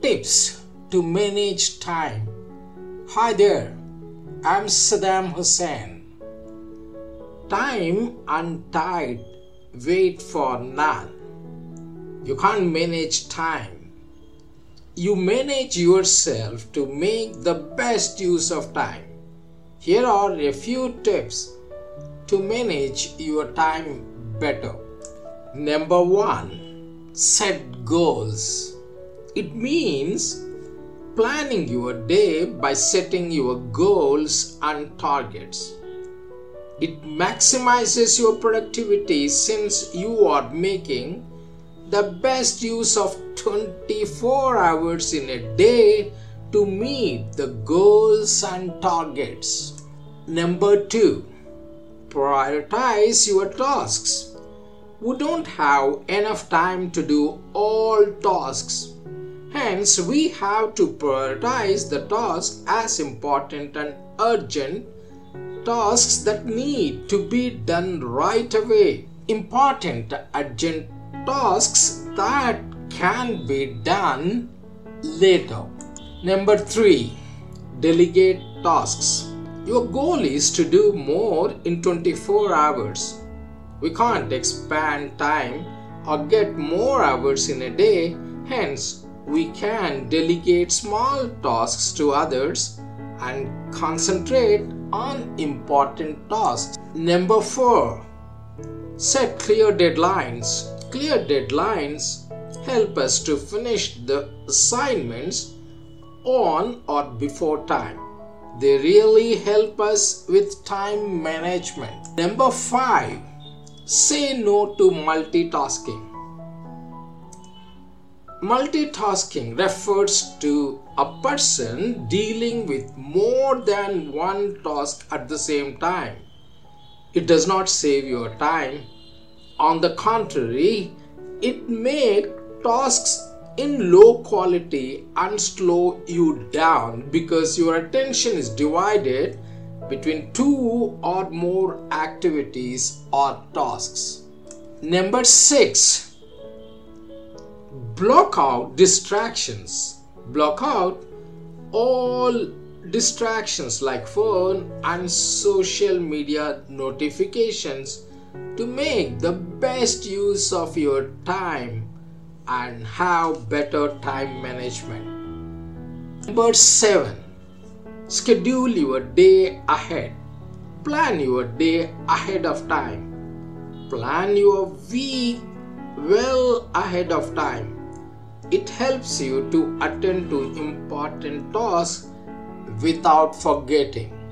Tips to manage time. Hi there, I'm Saddam Hussain. Time untied, wait for none. You can't manage time. You manage yourself to make the best use of time. Here are a few tips to manage your time better. Number 1. Set goals. It means planning your day by setting your goals and targets. It maximizes your productivity since you are making the best use of 24 hours in a day to meet the goals and targets. Number 2. Prioritize your tasks. We don't have enough time to do all tasks. Hence, we have to prioritize the tasks as important and urgent tasks that need to be done right away. Important urgent tasks that can be done later. Number 3. Delegate tasks. Your goal is to do more in 24 hours. We can't expand time or get more hours in a day. Hence, we can delegate small tasks to others and concentrate on important tasks. Number 4. Set clear deadlines. Clear deadlines help us to finish the assignments on or before time. They really help us with time management. Number 5. Say no to multitasking. Multitasking refers to a person dealing with more than one task at the same time. It does not save your time. On the contrary, it makes tasks in low quality and slow you down because your attention is divided between 2 or more activities or tasks. Number 6. Block out distractions. Block out all distractions like phone and social media notifications to make the best use of your time and have better time management. Number 7. Schedule your day ahead. Plan your day ahead of time. Plan your week well ahead of time. It helps you to attend to important tasks without forgetting.